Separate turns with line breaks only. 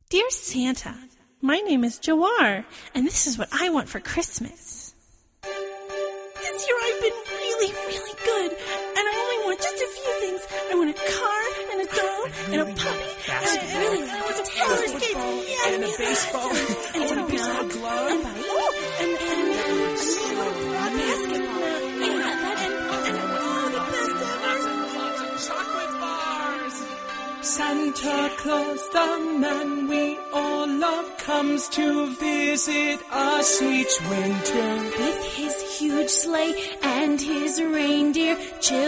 Dear Santa, my name is Jawar, and this is what I want for Christmas. This year I've been really, really good, and I only want just a few things. I want a car, and a doll, and a puppy, and I want some roller skates,
and a baseball,
and
a baseball glove,
and
chocolate bars. Santa Claus, the man we all love, comes to visit us each winter
with his huge sleigh and his reindeer.